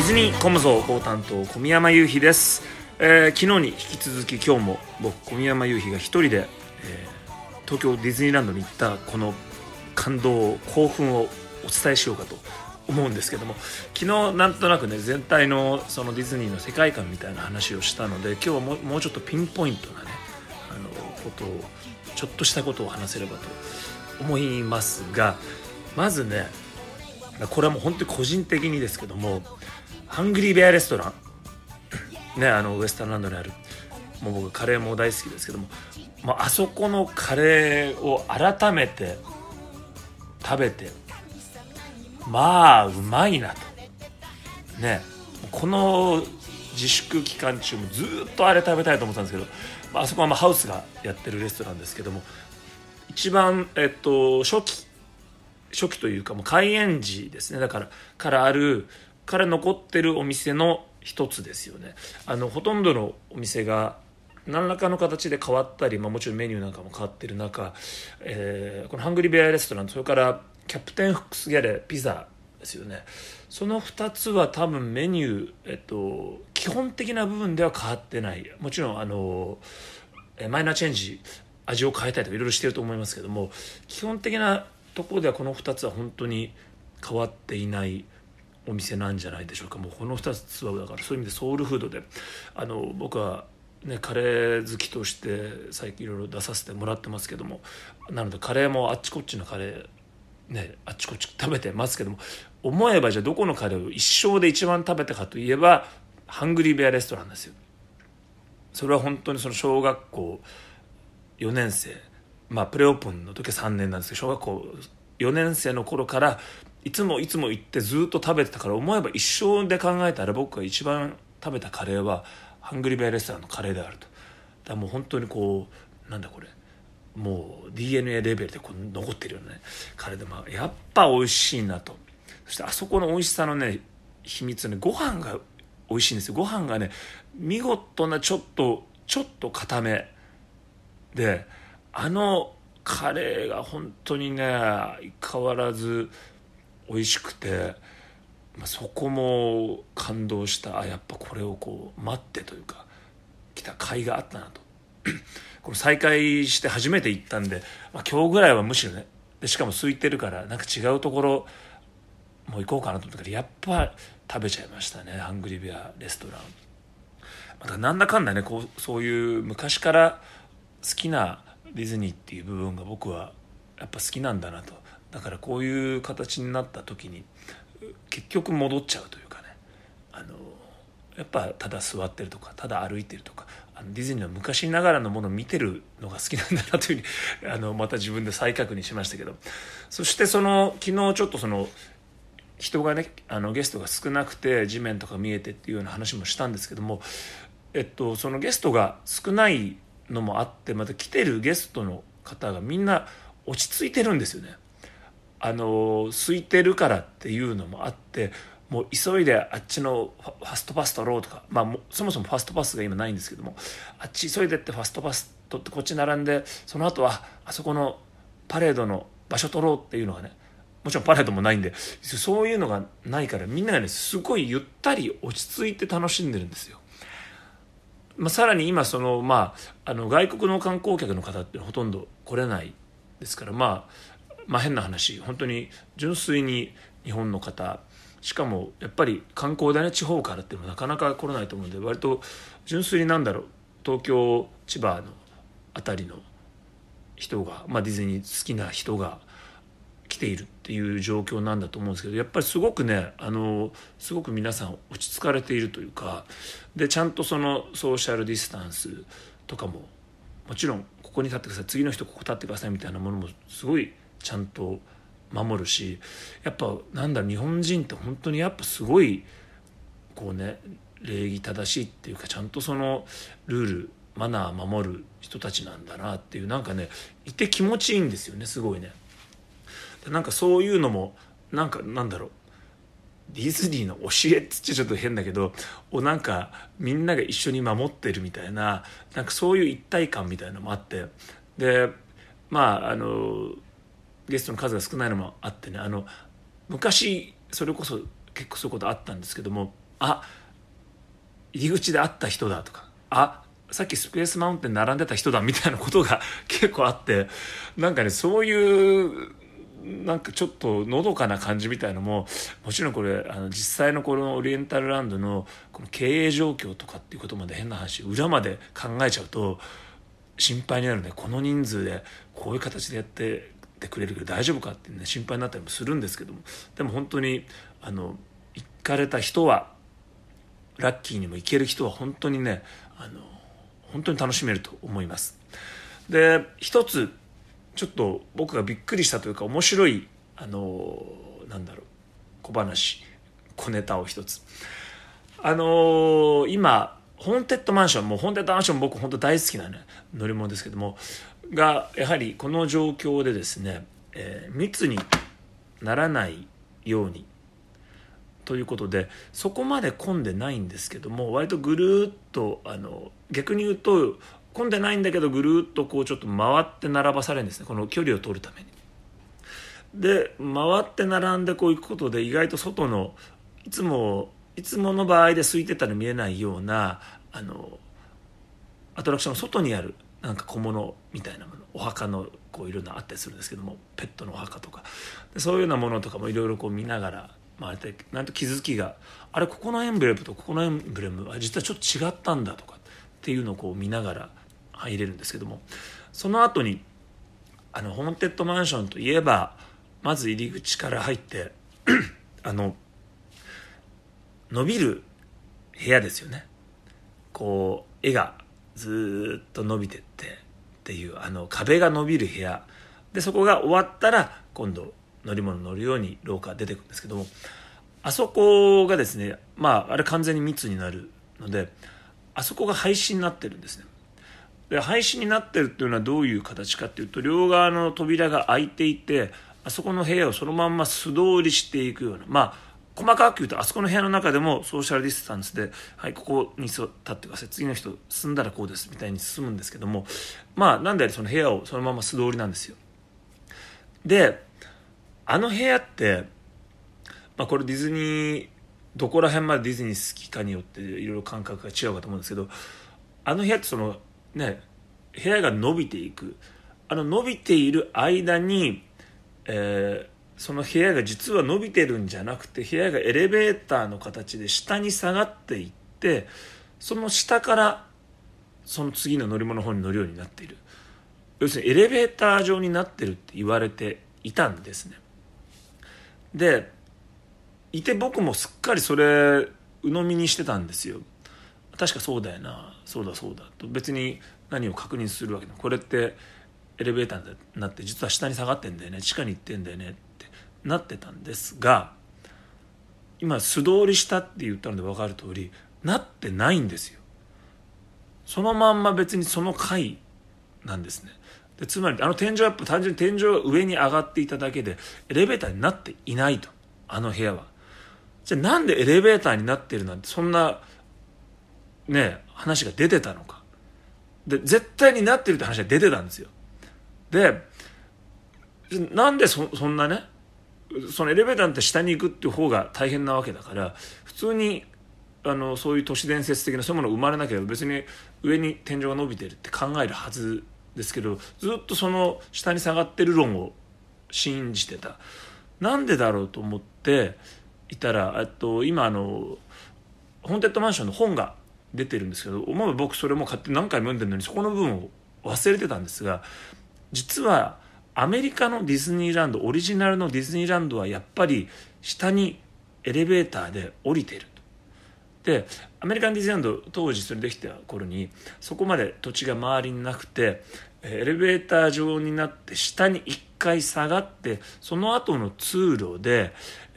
ィズニーコムゾ広担当小宮山雄飛です。昨日に引き続き今日も僕小宮山雄飛が一人で、東京ディズニーランドに行ったこの感動興奮をお伝えしようかと思うんですけども、昨日なんとなくね全体のそのディズニーの世界観みたいな話をしたので、今日はもうちょっとピンポイントなねことをちょっとしたことを話せればと思いますが、まずねこれはもう本当に個人的にですけども、ハングリーベアレストランね、ウエスタンランドにある、もう僕カレーも大好きですけども、あそこのカレーを改めて食べてうまいなとね。この自粛期間中もずっとあれ食べたいと思ってたんですけど、あそこはハウスがやってるレストランですけども、一番、初期というかもう開園時ですね、だから残ってるお店の一つですよね。ほとんどのお店が何らかの形で変わったり、もちろんメニューなんかも変わってる中、このハングリーベアレストラン、それからキャプテンフックスギャレピザですよね。その2つは多分メニュー、基本的な部分では変わってない。もちろんマイナーチェンジ、味を変えたいとかいろいろしてると思いますけども、基本的なところではこの2つは本当に変わっていないお店なんじゃないでしょうか。もうこの2つはだからそういう意味でソウルフードで、僕はねカレー好きとして最近いろいろ出させてもらってますけども、なのでカレーもあっちこっちのカレーねあっちこっち食べてますけども、思えばじゃあどこのカレーを一生で一番食べたかといえばハングリーベアレストランですよ。それは本当にその小学校4年生、プレオープンの時は3年なんですけど、小学校4年生の頃からいつも行ってずっと食べてたから、思えば一生で考えたら僕が一番食べたカレーはハングリーベアレストランのカレーであると。だからもう本当にこうなんだこれ、もう DNA レベルでこう残ってるようなねカレーで、やっぱ美味しいなと。そしてあそこの美味しさのね秘密ね、ご飯が美味しいんですよ。ご飯がね見事なちょっと固めで、カレーが本当にね相変わらず美味しくて、そこも感動した。やっぱこれをこう待ってというか来た甲斐があったなとこの再開して初めて行ったんで、今日ぐらいはむしろね、でしかも空いてるからなんか違うところもう行こうかなと思ったけど、やっぱ食べちゃいましたね、ハングリーベアレストラン。またなんだかんだねそういう昔から好きなディズニーっていう部分が僕はやっぱ好きなんだなと。だからこういう形になった時に結局戻っちゃうというかね、やっぱただ座ってるとかただ歩いてるとか、ディズニーの昔ながらのものを見てるのが好きなんだなというふうにまた自分で再確認しましたけど、そして昨日ちょっと人がねゲストが少なくて地面とか見えてっていうような話もしたんですけども、そのゲストが少ないのもあって、また来てるゲストの方がみんな落ち着いてるんですよね。空いてるからっていうのもあって、もう急いであっちのファストパス取ろうとか、そもそもファストパスが今ないんですけども、あっち急いでってファストパス取ってこっち並んで、その後はあそこのパレードの場所取ろうっていうのがね、もちろんパレードもないんで、そういうのがないからみんながねすごいゆったり落ち着いて楽しんでるんですよ。さらに今外国の観光客の方ってほとんど来れないですから、変な話、本当に純粋に日本の方、しかもやっぱり観光でね地方からっていうのはなかなか来れないと思うんで、割と純粋に東京千葉のあたりの人が、ディズニー好きな人が来ているっていう状況なんだと思うんですけど、やっぱりすごくねすごく皆さん落ち着かれているというかで、ちゃんとそのソーシャルディスタンスとかももちろんここに立ってください、次の人ここ立ってくださいみたいなものもすごいちゃんと守るし、やっぱ日本人って本当にやっぱすごいこうね礼儀正しいっていうか、ちゃんとそのルールマナー守る人たちなんだなっていう、いて気持ちいいんですよね、すごいね。そういうのもディズニーの教えっつってちょっと変だけどみんなが一緒に守ってるみたいな、そういう一体感みたいなのもあって、でゲストの数が少ないのもあってね、昔それこそ結構そういうことあったんですけども、 入り口で会った人だとか、さっきスペースマウンテン並んでた人だみたいなことが結構あって、なんかね、そういうなんかちょっとのどかな感じみたいのも、もちろんこれ実際のこのオリエンタルランドのこの経営状況とかっていうことまで、変な話裏まで考えちゃうと心配になるね。この人数でこういう形でやっててくれるけど大丈夫かってね、心配になったりもするんですけども、でも本当に行かれた人は、ラッキーにも行ける人は本当にね、本当に楽しめると思います。で、一つちょっと僕がびっくりしたというか面白い小話、小ネタを一つ。今ホーンテッドマンション、僕本当大好きな、ね、乗り物ですけどもが、やはりこの状況でですね、密にならないようにということで、そこまで混んでないんですけども、割とぐるっと逆に言うと混んでないんだけど、ぐるっとこうちょっと回って並ばされるんですね、この距離を取るために。で回って並んでこう行くことで、意外と外のいつもの場合で空いてたら見えないようなアトラクションの外にあるなんか小物みたいなもの、お墓のこういろんなあったりするんですけども、ペットのお墓とかで、そういうようなものとかもいろいろこう見ながら回って、なんと気づきが、ここのエンブレムとここのエンブレム実はちょっと違ったんだとかっていうのをこう見ながら入れるんですけども、その後にホーンテッドマンションといえば、まず入り口から入って伸びる部屋ですよね。こう絵がずっと伸びてっていう壁が伸びる部屋で、そこが終わったら今度乗り物乗るように廊下出てくるんですけども、あそこがですね、あれ完全に密になるので、あそこが廃止になってるんですね。で廃止になってるっていうのはどういう形かっていうと、両側の扉が開いていて、あそこの部屋をそのまんま素通りしていくような、細かく言うとあそこの部屋の中でもソーシャルディスタンスで、ここに立ってください、次の人進んだらこうですみたいに進むんですけども、なんであれその部屋をそのまま素通りなんですよ。で部屋って、これディズニーどこら辺までディズニー好きかによっていろいろ感覚が違うかと思うんですけど、部屋ってそのね、部屋が伸びていく、伸びている間に、その部屋が実は伸びてるんじゃなくて、部屋がエレベーターの形で下に下がっていって、その下からその次の乗り物の方に乗るようになっている。要するにエレベーター状になってるって言われていたんですね。でいて、僕もすっかりそれ鵜呑みにしてたんですよ。確かそうだよな、そうだと、別に何を確認するわけない、これってエレベーターになって実は下に下がってんだよね、地下に行ってんだよねってなってたんですが、今素通りしたって言ったので分かる通りなってないんですよ。そのまんま別にその階なんですね。でつまり天井アップ、単純に天井が上に上がっていただけでエレベーターになっていないと、部屋は。じゃあなんでエレベーターになってるなんて、そんなね話が出てたのか。で絶対になってるって話が出てたんですよ。でなんでそんなね、そのエレベーターって下に行くっていう方が大変なわけだから、普通にそういう都市伝説的なそういうものが生まれなければ別に上に天井が伸びてるって考えるはずですけど、ずっとその下に下がってる論を信じてた。なんでだろうと思っていたら、今ホーンテッドマンションの本が出てるんですけど、思えば僕それも買って何回も読んでるのにそこの部分を忘れてたんですが、実はアメリカのディズニーランド、オリジナルのディズニーランドはやっぱり下にエレベーターで降りていると。でアメリカンディズニーランド当時それできた頃にそこまで土地が周りになくて、エレベーター状になって下に1回下がって、その後の通路で、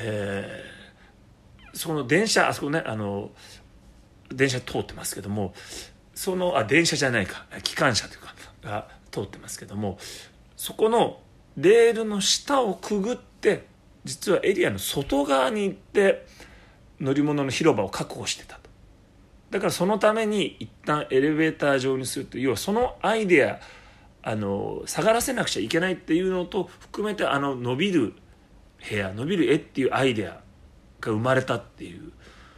その電車、あそこね電車通ってますけども、電車じゃないか、機関車というかが通ってますけども、そこのレールの下をくぐって実はエリアの外側に行って乗り物の広場を確保してたと。だからそのために一旦エレベーター状にするという、要はそのアイデア下がらせなくちゃいけないっていうのと含めて、伸びる部屋、伸びる絵っていうアイデアが生まれたっていう、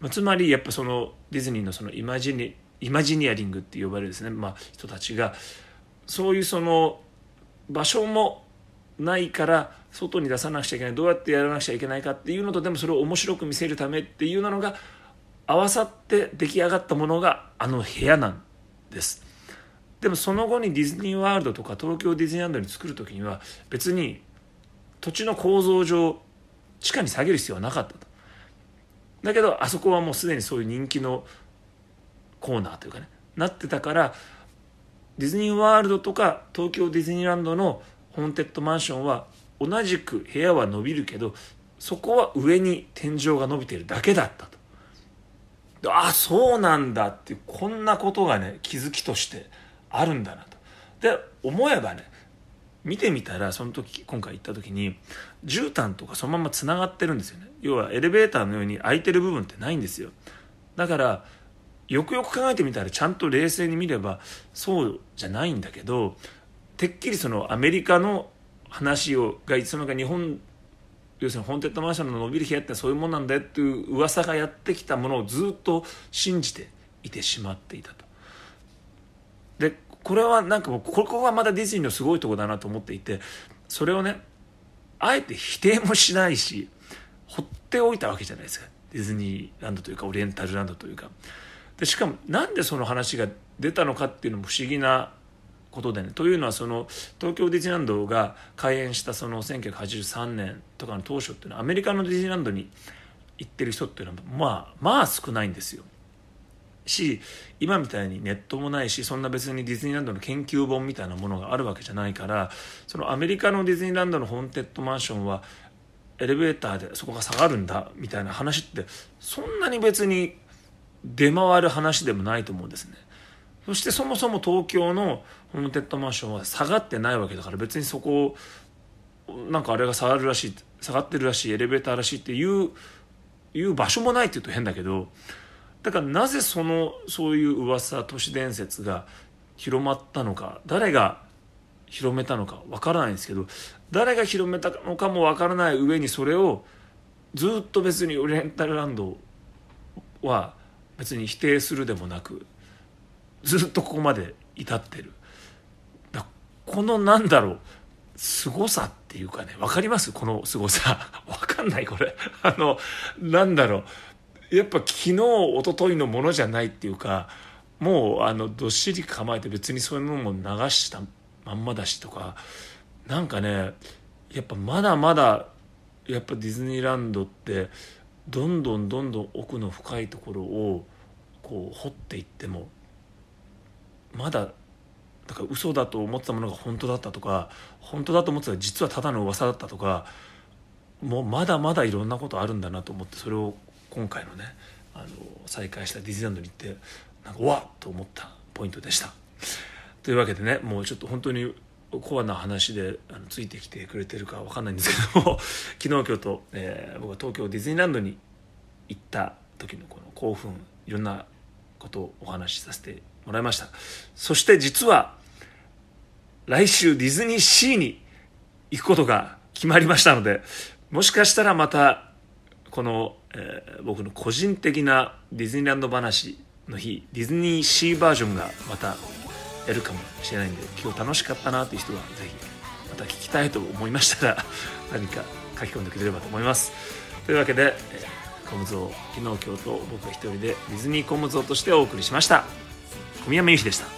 つまりやっぱそのディズニーのそのイマジニアリングって呼ばれるですね、人たちがそういうその場所もないから外に出さなくちゃいけない、どうやってやらなくちゃいけないかっていうのと、でもそれを面白く見せるためっていうのが合わさって出来上がったものがあの部屋なんです。でもその後にディズニーワールドとか東京ディズニーランドに作る時には別に土地の構造上地下に下げる必要はなかったと。だけどあそこはもうすでにそういう人気のコーナーというかねなってたから、ディズニーワールドとか東京ディズニーランドのホーンテッドマンションは同じく部屋は伸びるけど、そこは上に天井が伸びているだけだったと。ああそうなんだっていう、こんなことがね気づきとしてあるんだなと。で思えばね、見てみたらその時今回行った時に絨毯とかそのままつながってるんですよね。要はエレベーターのように空いてる部分ってないんですよ。だからよくよく考えてみたらちゃんと冷静に見ればそうじゃないんだけど、てっきりそのアメリカの話がその日本、要するにホーンテッドマンションの伸びる部屋ってそういうもんなんだよっていう噂がやってきたものをずっと信じていてしまっていたと。でこれはなんかもうここがまだディズニーのすごいところだなと思っていて、それをねあえて否定もしないし放っておいたわけじゃないですか、ディズニーランドというかオリエンタルランドというか。でしかもなんでその話が出たのかっていうのも不思議なことでね、というのはその東京ディズニーランドが開園したその1983年とかの当初っていうのはアメリカのディズニーランドに行ってる人っていうのはまあ少ないんですよ。し今みたいにネットもないし、そんな別にディズニーランドの研究本みたいなものがあるわけじゃないから、そのアメリカのディズニーランドのホーンテッドマンションはエレベーターでそこが下がるんだみたいな話ってそんなに別に出回る話でもないと思うんですね。そしてそもそも東京のホーンテッドマンションは下がってないわけだから、別にそこなんかあれが下がってるらしいエレベーターらしいっていう場所もないって言うと変だけど、だからなぜそういう噂都市伝説が広まったのか、誰が広めたのかわからないんですけど、誰が広めたのかもわからない上にそれをずっと別にオリエンタルランドは別に否定するでもなくずっとここまで至ってる。このなんだろう凄さっていうかね、わかります？この凄さわかんないこれなんだろう、やっぱ昨日一昨日のものじゃないっていうか、もうどっしり構えて別にそういうのも流したまんまだしとか、なんかねやっぱまだまだやっぱディズニーランドってどんどん奥の深いところをこう掘っていってもまだだから嘘だと思ってたものが本当だったとか、本当だと思ってたら実はただの噂だったとか、もうまだまだいろんなことあるんだなと思って、それを今回のね再開したディズニーランドに行ってなんかわっと思ったポイントでした。というわけでね、もうちょっと本当にコアな話でついてきてくれてるか分かんないんですけども昨日今日と、僕は東京ディズニーランドに行った時のこの興奮、いろんなことをお話しさせてもらいました。そして実は来週ディズニーシーに行くことが決まりましたので、もしかしたらまたこの、僕の個人的なディズニーランド話の日、ディズニーシーバージョンがまたやるかもしれないんで、今日楽しかったなという人はぜひまた聞きたいと思いましたら何か書き込んでくれればと思います。というわけで、コムゾー昨日今日と僕が一人でディズニーコムゾーとしてお送りしました。小宮山由紀でした。